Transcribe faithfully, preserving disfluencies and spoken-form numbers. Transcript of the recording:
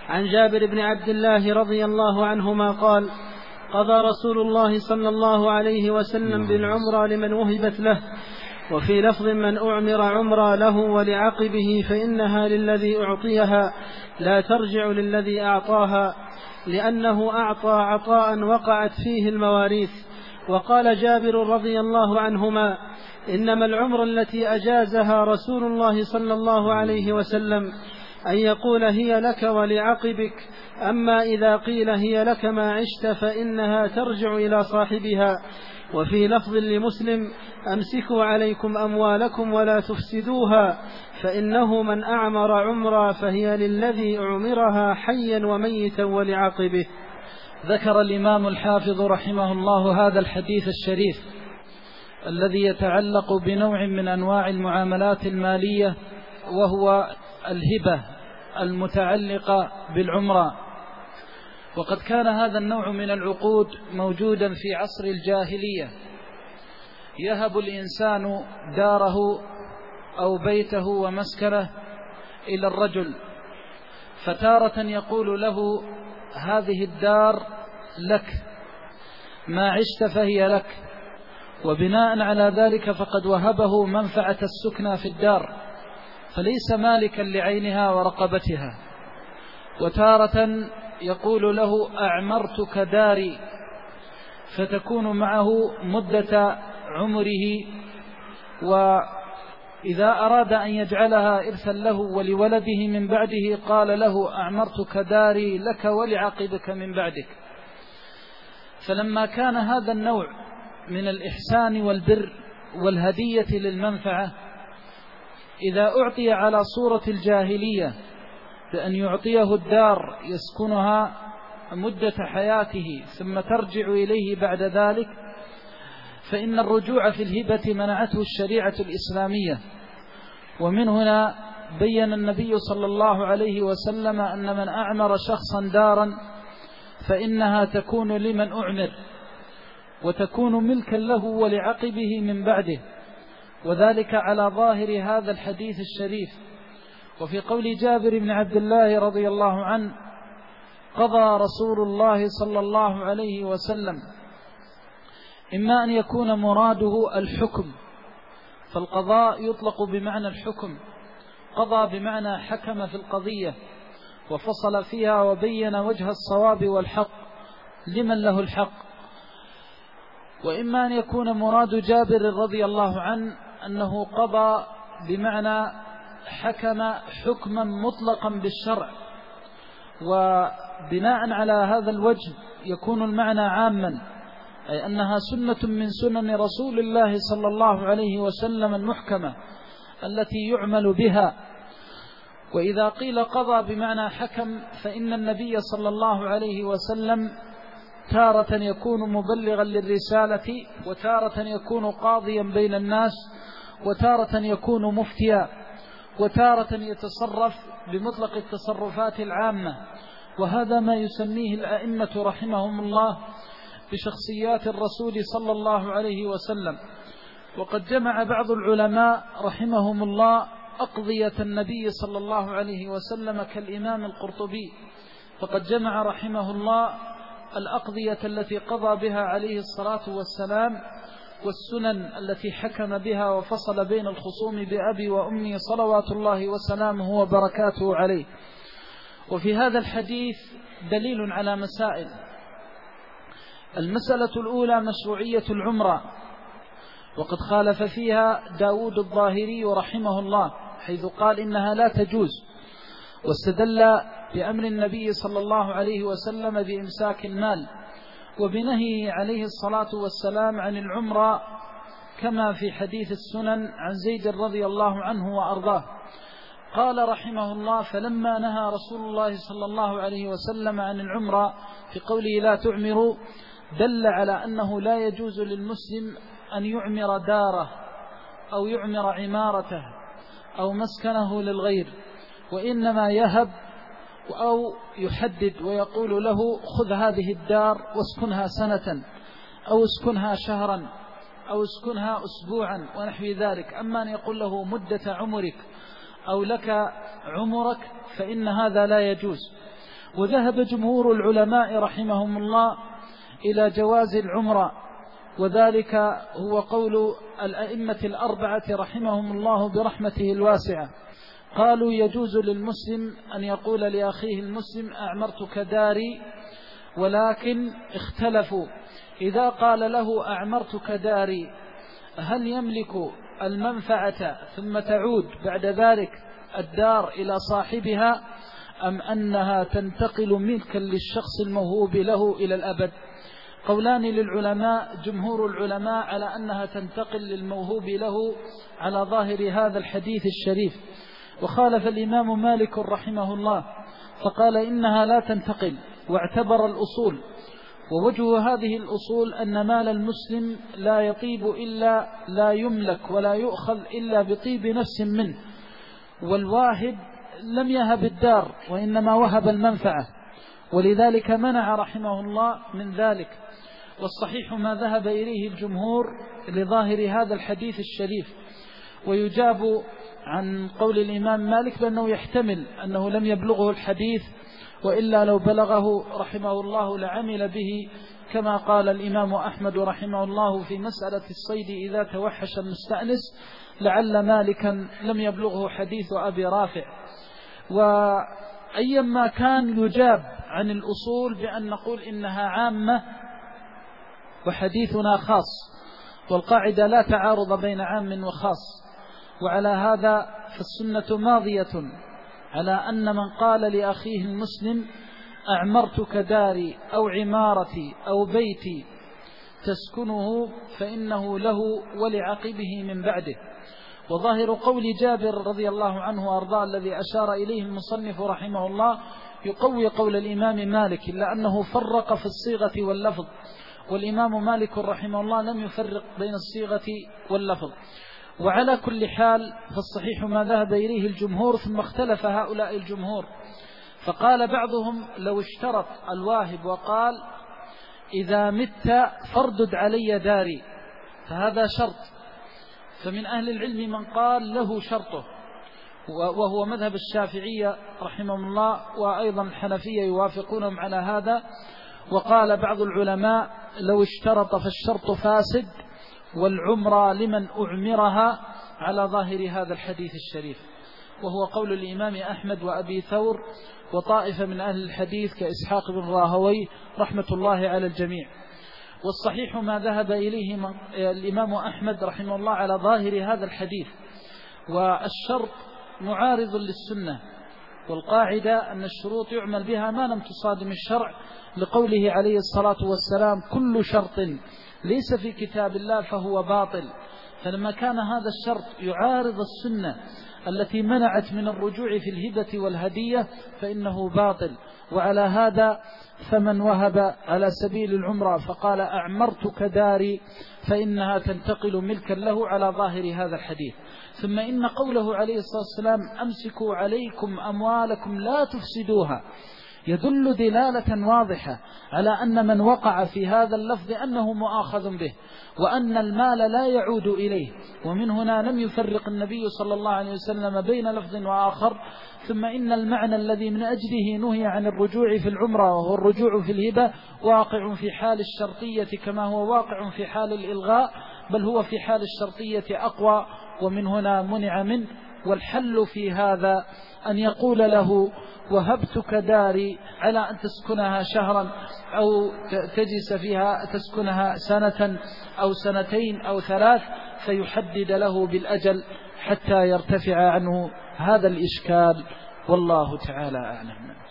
عن جابر بن عبد الله رضي الله عنهما قال: قضى رسول الله صلى الله عليه وسلم بالعمرة لمن وهبت له، وفي لفظ: من أعمر عمرة له ولعقبه فإنها للذي أعطيها لا ترجع للذي أعطاها، لأنه أعطى عطاء وقعت فيه المواريث. وقال جابر رضي الله عنهما: إنما العمر التي أجازها رسول الله صلى الله عليه وسلم أن يقول هي لك ولعقبك، أما إذا قيل هي لك ما عشت فإنها ترجع إلى صاحبها. وفي لفظ لمسلم: أمسكوا عليكم أموالكم ولا تفسدوها، فإنه من أعمر عمرا فهي للذي أعمرها حيا وميتا ولعقبه. ذكر الإمام الحافظ رحمه الله هذا الحديث الشريف الذي يتعلق بنوع من أنواع المعاملات المالية، وهو الهبة المتعلقة بالعمرة. وقد كان هذا النوع من العقود موجودا في عصر الجاهلية، يهب الإنسان داره أو بيته ومسكنه إلى الرجل، فتارة يقول له: هذه الدار لك، ما عشت فهي لك، وبناء على ذلك فقد وهبه منفعة السكنى في الدار، فليس مالكا لعينها ورقبتها. وتارة يقول له: أعمرتك داري، فتكون معه مدة عمره، وإذا أراد أن يجعلها إرثا له ولولده من بعده قال له: أعمرتك داري لك ولعقبك من بعدك. فلما كان هذا النوع من الإحسان والبر والهدية للمنفعة إذا أعطي على صورة الجاهلية بأن يعطيه الدار يسكنها مدة حياته ثم ترجع إليه بعد ذلك، فإن الرجوع في الهبة منعته الشريعة الإسلامية. ومن هنا بين النبي صلى الله عليه وسلم أن من أعمر شخصا دارا فإنها تكون لمن أعمر، وتكون ملكا له ولعقبه من بعده، وذلك على ظاهر هذا الحديث الشريف. وفي قول جابر بن عبد الله رضي الله عنه: قضى رسول الله صلى الله عليه وسلم، إما أن يكون مراده الحكم، فالقضاء يطلق بمعنى الحكم، قضى بمعنى حكم في القضية وفصل فيها وبين وجه الصواب والحق لمن له الحق. وإما أن يكون مراد جابر رضي الله عنه أنه قضى بمعنى حكم حكما مطلقا بالشرع، وبناء على هذا الوجه يكون المعنى عاما، أي أنها سنة من سنن رسول الله صلى الله عليه وسلم المحكمة التي يعمل بها. وإذا قيل قضى بمعنى حكم فإن النبي صلى الله عليه وسلم تارة يكون مبلغا للرسالة، وتارة يكون قاضيا بين الناس، وتارة يكون مفتيا، وتارة يتصرف بمطلق التصرفات العامة. وهذا ما يسميه الأئمة رحمهم الله بشخصيات الرسول صلى الله عليه وسلم. وقد جمع بعض العلماء رحمهم الله أقضية النبي صلى الله عليه وسلم كالإمام القرطبي، فقد جمع رحمه الله الأقضية التي قضى بها عليه الصلاة والسلام، والسنن التي حكم بها وفصل بين الخصوم بأبي وأمي صلوات الله وسلامه وبركاته عليه. وفي هذا الحديث دليل على مسائل. المسألة الأولى مشروعية العمرة، وقد خالف فيها داود الظاهري رحمه الله حيث قال إنها لا تجوز، واستدل بأمر النبي صلى الله عليه وسلم بإمساك المال وبنهي عليه الصلاة والسلام عن العمرة، كما في حديث السنن عن زيد رضي الله عنه وأرضاه. قال رحمه الله: فلما نهى رسول الله صلى الله عليه وسلم عن العمرة في قوله لا تعمروا، دل على أنه لا يجوز للمسلم أن يعمر داره أو يعمر عمارته أو مسكنه للغير، وإنما يهب أو يحدد ويقول له: خذ هذه الدار واسكنها سنة أو اسكنها شهرا أو اسكنها أسبوعا ونحو ذلك. أما أن يقول له مدة عمرك أو لك عمرك فإن هذا لا يجوز. وذهب جمهور العلماء رحمهم الله إلى جواز العمرة، وذلك هو قول الأئمة الأربعة رحمهم الله برحمته الواسعة. قالوا يجوز للمسلم أن يقول لأخيه المسلم أعمرتك داري، ولكن اختلفوا إذا قال له أعمرتك داري هل يملك المنفعة ثم تعود بعد ذلك الدار إلى صاحبها، أم أنها تنتقل ملكا للشخص الموهوب له إلى الأبد؟ قولان للعلماء، جمهور العلماء على أنها تنتقل للموهوب له على ظاهر هذا الحديث الشريف، وخالف الإمام مالك رحمه الله فقال إنها لا تنتقل، واعتبر الأصول. ووجه هذه الأصول أن مال المسلم لا يطيب إلا لا يملك ولا يؤخذ إلا بطيب نفس منه، والواهب لم يهب الدار وإنما وهب المنفعة، ولذلك منع رحمه الله من ذلك. والصحيح ما ذهب إليه الجمهور لظاهر هذا الحديث الشريف. ويجاب عن قول الإمام مالك بأنه يحتمل أنه لم يبلغه الحديث، وإلا لو بلغه رحمه الله لعمل به، كما قال الإمام أحمد رحمه الله في مسألة الصيد إذا توحش المستأنس، لعل مالكا لم يبلغه حديث أبي رافع. وأيما كان يجاب عن الأصول بأن نقول إنها عامة وحديثنا خاص، والقاعدة لا تعارض بين عام وخاص. وعلى هذا فالسنة ماضية على أن من قال لأخيه المسلم أعمرتك داري أو عمارتي أو بيتي تسكنه فإنه له ولعقبه من بعده. وظاهر قول جابر رضي الله عنه وأرضاه الذي أشار إليه المصنف رحمه الله يقوي قول الإمام مالك، إلا أنه فرق في الصيغة واللفظ، والإمام مالك رحمه الله لم يفرق بين الصيغة واللفظ. وعلى كل حال فالصحيح ما ذهب إليه الجمهور، ثم اختلف هؤلاء الجمهور، فقال بعضهم لو اشترط الواهب وقال إذا مت فاردد علي داري، فهذا شرط. فمن أهل العلم من قال له شرطه، وهو مذهب الشافعية رحمهم الله، وأيضا الحنفية يوافقونهم على هذا. وقال بعض العلماء لو اشترط فالشرط فاسد، والعمرة لمن أعمرها على ظاهر هذا الحديث الشريف، وهو قول الإمام أحمد وأبي ثور وطائفة من أهل الحديث كإسحاق بن راهويه رحمة الله على الجميع. والصحيح ما ذهب إليه من الإمام أحمد رحمه الله على ظاهر هذا الحديث. والشرط معارض للسنة، والقاعدة أن الشروط يعمل بها ما لم تصادم الشرع، لقوله عليه الصلاة والسلام كل شرط ليس في كتاب الله فهو باطل. فلما كان هذا الشرط يعارض السنة التي منعت من الرجوع في الهبة والهدية فإنه باطل. وعلى هذا فمن وهب على سبيل العمرة فقال أعمرتك داري فإنها تنتقل ملكا له على ظاهر هذا الحديث. ثم إن قوله عليه الصلاة والسلام أمسكوا عليكم أموالكم لا تفسدوها يدل دلالة واضحة على أن من وقع في هذا اللفظ أنه مؤاخذ به، وأن المال لا يعود إليه. ومن هنا لم يفرق النبي صلى الله عليه وسلم بين لفظ وآخر. ثم إن المعنى الذي من أجله نهي عن الرجوع في العمرة وهو الرجوع في الهبة واقع في حال الشرطية كما هو واقع في حال الإلغاء، بل هو في حال الشرطية أقوى، ومن هنا منع منه. والحل في هذا أن يقول له وهبتك داري على أن تسكنها شهرا أو تجلس فيها تسكنها سنة أو سنتين أو ثلاث، فيحدد له بالأجل حتى يرتفع عنه هذا الإشكال، والله تعالى أعلم.